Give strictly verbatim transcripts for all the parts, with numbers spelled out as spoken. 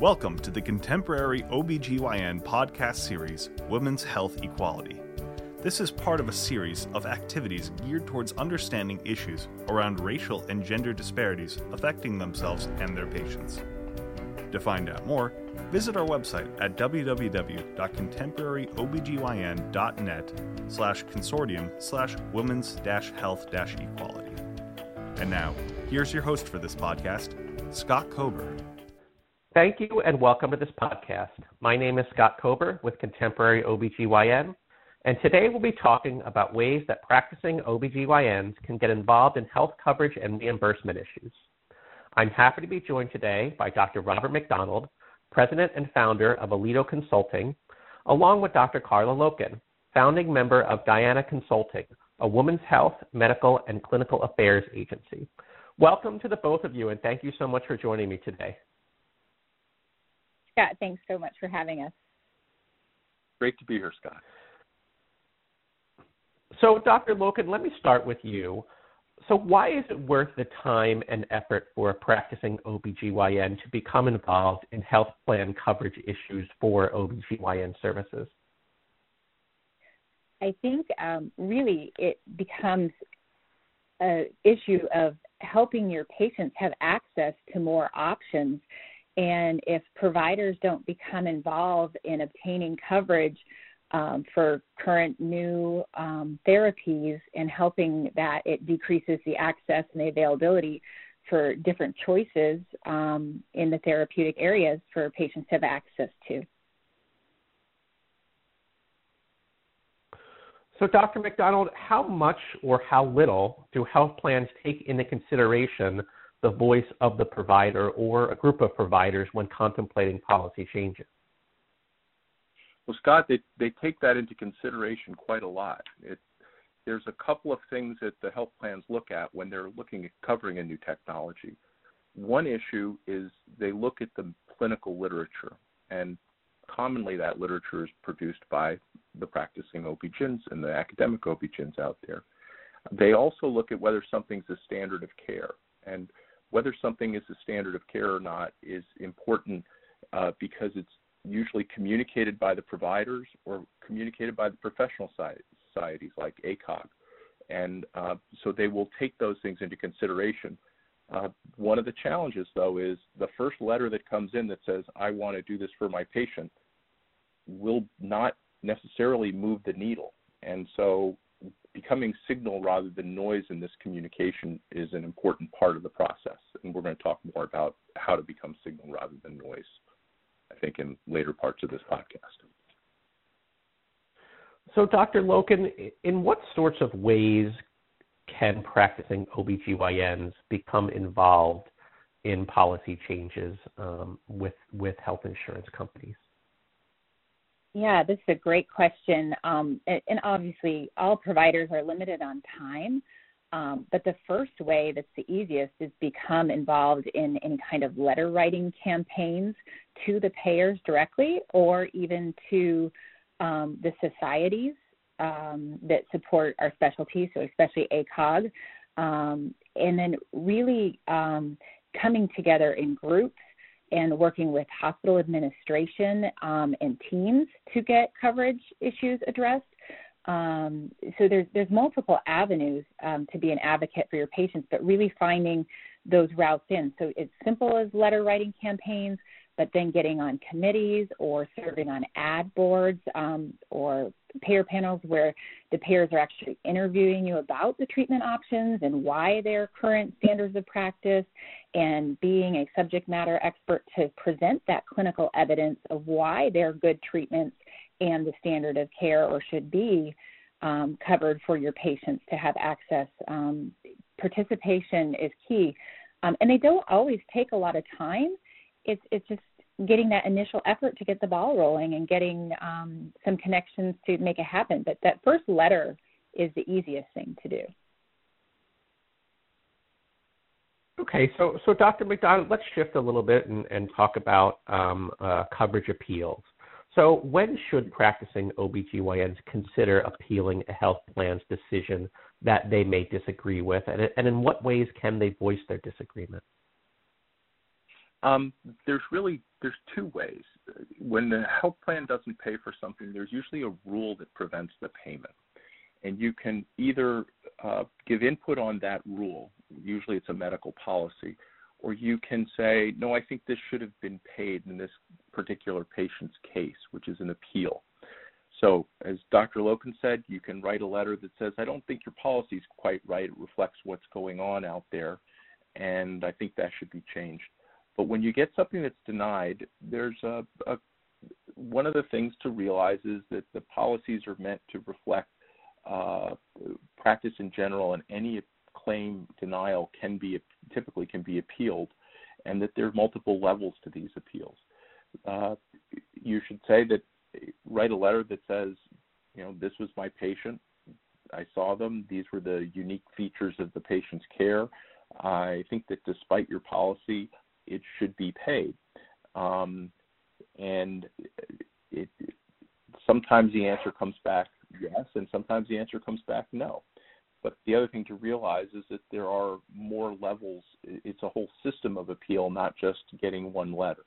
Welcome to the contemporary O B G Y N podcast series, Women's Health Equality. This is part of a series of activities geared towards understanding issues around racial and gender disparities affecting themselves and their patients. To find out more, visit our website at w w w dot contemporary o b g y n dot net slash consortium slash women's dash health dash equality. And now, here's your host for this podcast, Scott Kober. Thank you and welcome to this podcast. My name is Scott Kober with Contemporary O B G Y N, and today we'll be talking about ways that practicing O B G Y Ns can get involved in health coverage and reimbursement issues. I'm happy to be joined today by Doctor Robert McDonald, President and Founder of Alito Consulting, along with Doctor Carla Loken, founding member of Diana Consulting, a women's health, medical, and clinical affairs agency. Welcome to the both of you, and thank you so much for joining me today. Scott, thanks so much for having us. Great to be here, Scott. So, Doctor Loken, let me start with you. So why is it worth the time and effort for a practicing O B G Y N to become involved in health plan coverage issues for O B G Y N services? I think um, really it becomes an issue of helping your patients have access to more options. And if providers don't become involved in obtaining coverage um, for current new um, therapies and helping that, it decreases the access and the availability for different choices um, in the therapeutic areas for patients to have access to. So, Doctor McDonald, how much or how little do health plans take into consideration the voice of the provider or a group of providers when contemplating policy changes? Well, Scott, they, they take that into consideration quite a lot. It, there's a couple of things that the health plans look at when they're looking at covering a new technology. One issue is they look at the clinical literature, and commonly that literature is produced by the practicing O B G Ns and the academic O B G Ns out there. They also look at whether something's a standard of care, and whether something is a standard of care or not is important uh, because it's usually communicated by the providers or communicated by the professional societies like A C O G. And uh, so they will take those things into consideration. Uh, one of the challenges, though, is the first letter that comes in that says, I want to do this for my patient, will not necessarily move the needle. And so becoming signal rather than noise in this communication is an important part of the process. And we're going to talk more about how to become signal rather than noise, I think, in later parts of this podcast. So, Doctor Loken, in what sorts of ways can practicing O B G Y Ns become involved in policy changes um, with, with health insurance companies? Yeah, this is a great question. Um, and, and obviously, all providers are limited on time. Um, but the first way that's the easiest is become involved in any kind of letter writing campaigns to the payers directly, or even to um, the societies um, that support our specialties, so especially A C O G. Um, and then really um, coming together in groups and working with hospital administration um, and teams to get coverage issues addressed. Um, so there's there's multiple avenues um, to be an advocate for your patients, but really finding those routes in. So it's simple as letter writing campaigns, but then getting on committees or serving on ad boards um, or payer panels where the payers are actually interviewing you about the treatment options and why they're current standards of practice, and being a subject matter expert to present that clinical evidence of why they're good treatments and the standard of care or should be um, covered for your patients to have access. Um, participation is key. Um, and they don't always take a lot of time. It's, it's just getting that initial effort to get the ball rolling and getting um, some connections to make it happen. But that first letter is the easiest thing to do. Okay, so, so Doctor McDonald, let's shift a little bit and, and talk about um, uh, coverage appeals. So when should practicing O B G Y Ns consider appealing a health plan's decision that they may disagree with, and, and in what ways can they voice their disagreement? Um, there's really there's two ways. When the health plan doesn't pay for something, there's usually a rule that prevents the payment, and you can either uh, give input on that rule. Usually, it's a medical policy, or you can say, no, I think this should have been paid in this particular patient's case, which is an appeal. So, as Doctor Loken said, you can write a letter that says, I don't think your policy is quite right. It reflects what's going on out there, and I think that should be changed. But when you get something that's denied, there's a, a one of the things to realize is that the policies are meant to reflect uh, practice in general, and any claim denial can be typically can be appealed, and that there are multiple levels to these appeals. Uh, you should say that write a letter that says, you know, this was my patient. I saw them. These were the unique features of the patient's care. I think that despite your policy, it should be paid. Um, and it, sometimes the answer comes back yes, and sometimes the answer comes back no. But the other thing to realize is that there are more levels. It's a whole system of appeal, not just getting one letter.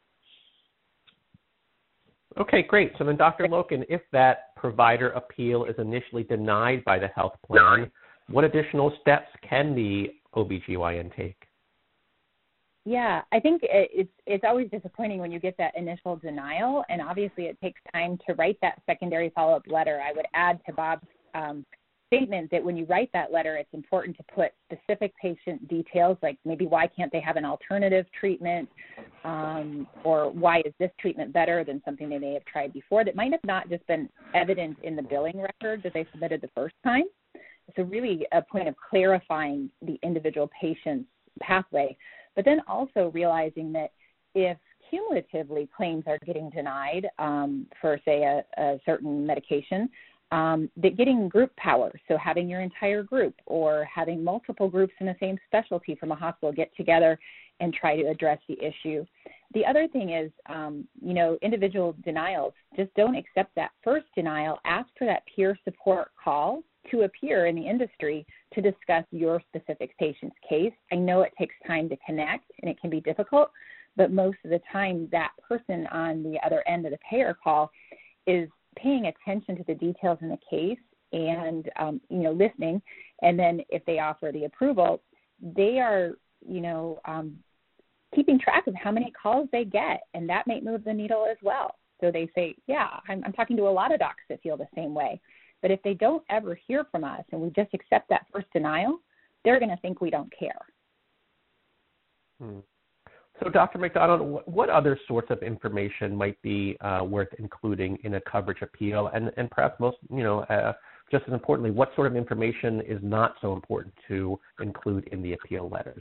Okay, great. So then, Doctor Loken, if that provider appeal is initially denied by the health plan, what additional steps can the O B G Y N take? Yeah, I think it's it's always disappointing when you get that initial denial, and obviously it takes time to write that secondary follow-up letter. I would add to Bob's um, statement that when you write that letter, it's important to put specific patient details, like maybe why can't they have an alternative treatment, um, or why is this treatment better than something they may have tried before that might have not just been evident in the billing record that they submitted the first time. So really a point of clarifying the individual patient's pathway, but then also realizing that if cumulatively claims are getting denied um, for, say, a, a certain medication, um, that getting group power, so having your entire group or having multiple groups in the same specialty from a hospital get together and try to address the issue. The other thing is, um, you know, individual denials, just don't accept that first denial. Ask for that peer support call to a peer in the industry to discuss your specific patient's case. I know it takes time to connect and it can be difficult, but most of the time that person on the other end of the payer call is paying attention to the details in the case and, um, you know, listening. And then if they offer the approval, they are, you know, um, keeping track of how many calls they get, and that may move the needle as well. So they say, yeah, I'm, I'm talking to a lot of docs that feel the same way. But if they don't ever hear from us and we just accept that first denial, they're going to think we don't care. Hmm. So, Doctor McDonald, what other sorts of information might be uh, worth including in a coverage appeal? And, and perhaps most, you know, uh, just as importantly, what sort of information is not so important to include in the appeal letters?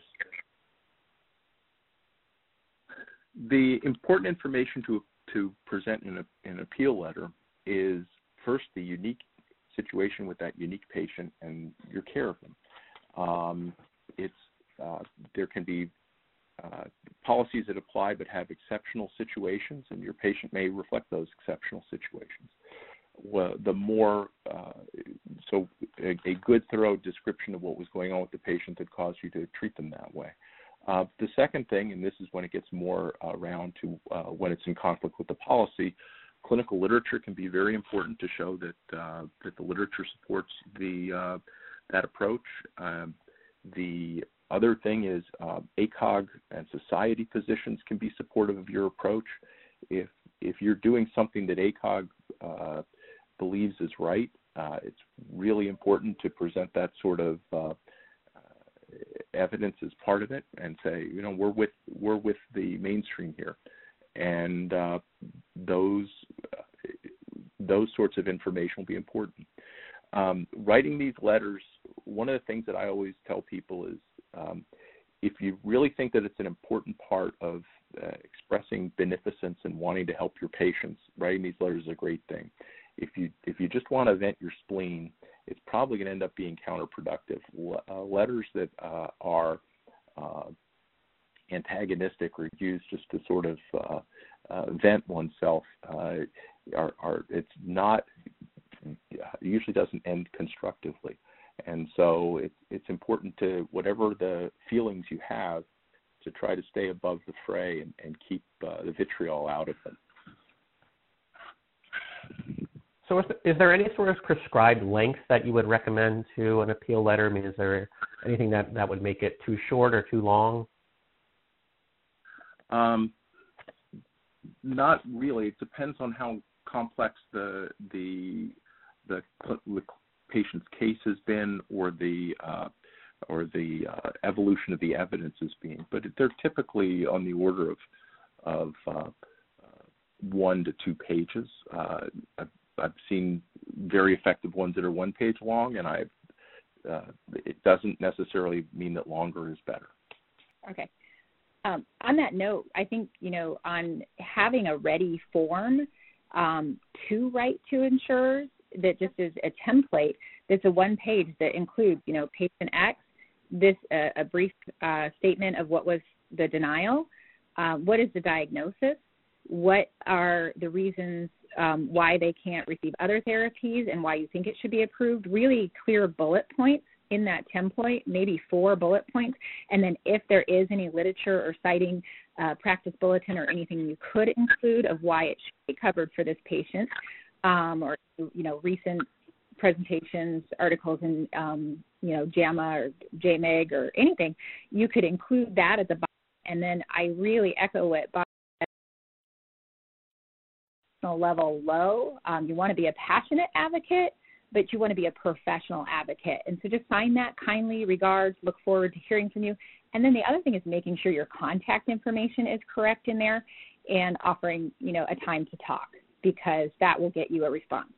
The important information to to present in a, an appeal letter is first the unique situation with that unique patient and your care of them. Um, it's uh, there can be uh, policies that apply but have exceptional situations, and your patient may reflect those exceptional situations. Well, the more uh, so a, a good thorough description of what was going on with the patient that caused you to treat them that way. Uh, the second thing, and this is when it gets more uh, around to uh, when it's in conflict with the policy, clinical literature can be very important to show that uh, that the literature supports the uh, that approach. Um, the other thing is uh, A C O G and society physicians can be supportive of your approach. If if you're doing something that A C O G uh, believes is right, uh, it's really important to present that sort of uh, evidence as part of it and say, you know, we're with we're with the mainstream here, and uh, those uh, those sorts of information will be important. Um, writing these letters, one of the things that I always tell people is, um, if you really think that it's an important part of uh, expressing beneficence and wanting to help your patients, writing these letters is a great thing. If you if you just want to vent your spleen, it's probably going to end up being counterproductive. Uh, letters that uh, are uh, antagonistic or used just to sort of uh, uh, vent oneself uh, are, are it's not usually doesn't end constructively. And so it's it's important to, whatever the feelings you have, to try to stay above the fray and, and keep uh, the vitriol out of them. So is, is there any sort of prescribed length that you would recommend to an appeal letter? I mean, is there anything that, that would make it too short or too long? Um, not really. It depends on how complex the the the, the patient's case has been, or the uh, or the uh, evolution of the evidence has been. But they're typically on the order of of uh, uh, one to two pages. Uh, I've, I've seen very effective ones that are one page long, and I've uh, it doesn't necessarily mean that longer is better. Okay. Um, on that note, I think, you know, on having a ready form um, to write to insurers that just is a template that's a one page that includes, you know, patient X, this uh, a brief uh, statement of what was the denial, uh, what is the diagnosis, what are the reasons um, why they can't receive other therapies and why you think it should be approved, really clear bullet points in that template, maybe four bullet points, and then if there is any literature or citing uh, practice bulletin or anything you could include of why it should be covered for this patient, um, or you know recent presentations, articles in um, you know JAMA or J M A G or anything, you could include that at the bottom. And then I really echo what Bob said, level low. Um, you want to be a passionate advocate, but you want to be a professional advocate. And so just sign that, kindly regards, look forward to hearing from you. And then the other thing is making sure your contact information is correct in there and offering, you know, a time to talk, because that will get you a response.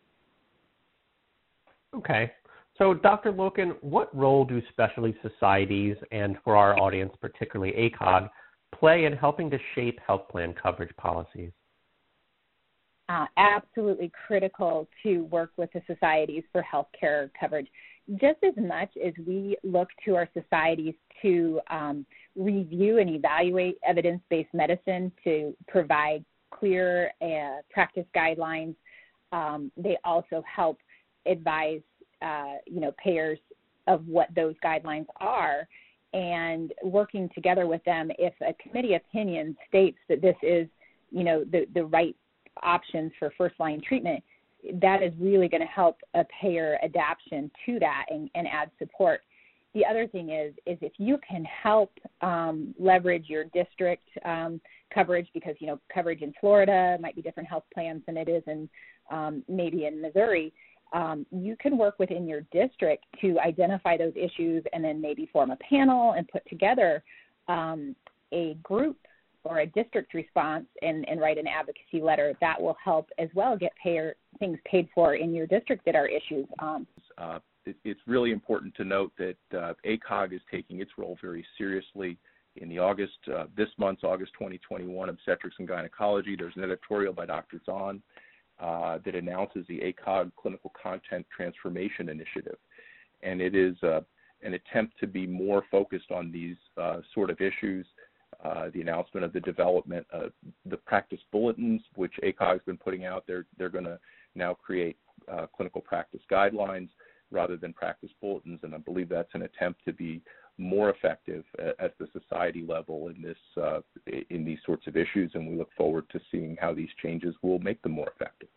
Okay. So Doctor Loken, what role do specialty societies, and for our audience, particularly A C O G, play in helping to shape health plan coverage policies? Uh, absolutely critical to work with the societies for healthcare coverage. Just as much as we look to our societies to um, review and evaluate evidence-based medicine to provide clear uh, practice guidelines, um, they also help advise, uh, you know, payers of what those guidelines are, and working together with them. If a committee opinion states that this is, you know, the, the right options for first-line treatment, that is really going to help a payer adaptation to that and, and add support. The other thing is, is if you can help um, leverage your district um, coverage, because, you know, coverage in Florida might be different health plans than it is in um, maybe in Missouri, um, you can work within your district to identify those issues and then maybe form a panel and put together um, a group or a district response and, and write an advocacy letter that will help as well get payer things paid for in your district that are issues. Um, uh, it, it's really important to note that uh, A C O G is taking its role very seriously. In the August, uh, this month's August twenty twenty-one Obstetrics and Gynecology, there's an editorial by Doctor Zahn uh, that announces the A C O G Clinical Content Transformation Initiative. And it is uh, an attempt to be more focused on these uh, sort of issues. Uh, the announcement of the development of the practice bulletins, which A C O G has been putting out. They're, they're going to now create uh, clinical practice guidelines rather than practice bulletins, and I believe that's an attempt to be more effective at, at the society level in this uh, in these sorts of issues, and we look forward to seeing how these changes will make them more effective.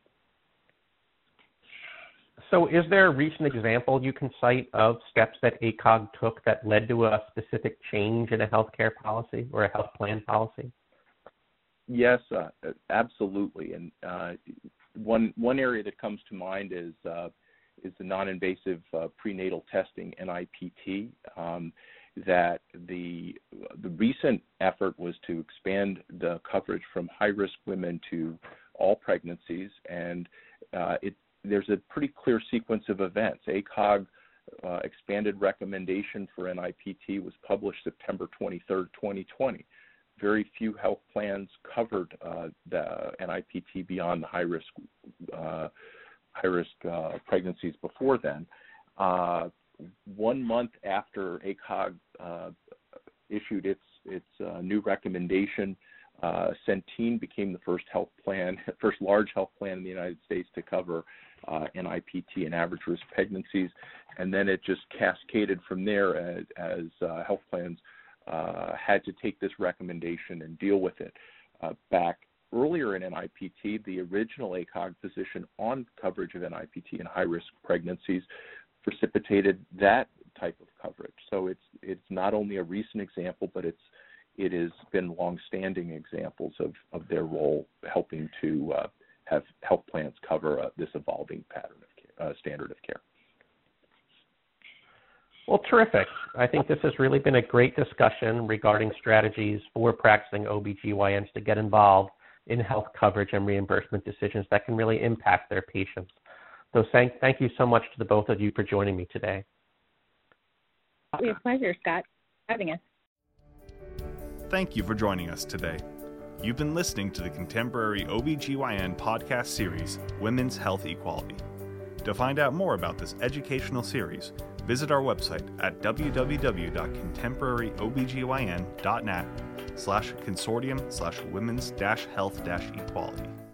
So is there a recent example you can cite of steps that A C O G took that led to a specific change in a healthcare policy or a health plan policy? Yes, uh, absolutely. And uh, one one area that comes to mind is uh, is the non-invasive uh, prenatal testing, N I P T. Um, that the the recent effort was to expand the coverage from high-risk women to all pregnancies, and uh, it there's a pretty clear sequence of events. A C O G uh, expanded recommendation for N I P T was published September twenty-third, twenty twenty. Very few health plans covered uh, the N I P T beyond the high-risk uh, high-risk uh, pregnancies before then. Uh, one month after A C O G uh, issued its its uh, new recommendation, uh, Centene became the first health plan, first large health plan in the United States to cover uh, N I P T and average risk pregnancies, and then it just cascaded from there as, as uh, health plans uh, had to take this recommendation and deal with it. Uh, back earlier in N I P T, the original A C O G position on coverage of N I P T in high-risk pregnancies precipitated that type of coverage. So it's it's not only a recent example, but it's it has been long-standing examples of, of their role helping to uh, have health plans cover uh, this evolving pattern of care, uh, standard of care. Well, terrific. I think this has really been a great discussion regarding strategies for practicing O B G Y Ns to get involved in health coverage and reimbursement decisions that can really impact their patients. So thank, thank you so much to the both of you for joining me today. We have pleasure, Scott, having us. Thank you for joining us today. You've been listening to the Contemporary O B G Y N podcast series, Women's Health Equality. To find out more about this educational series, visit our website at w w w dot contemporary o b g y n dot net slash consortium slash women's dash health dash equality.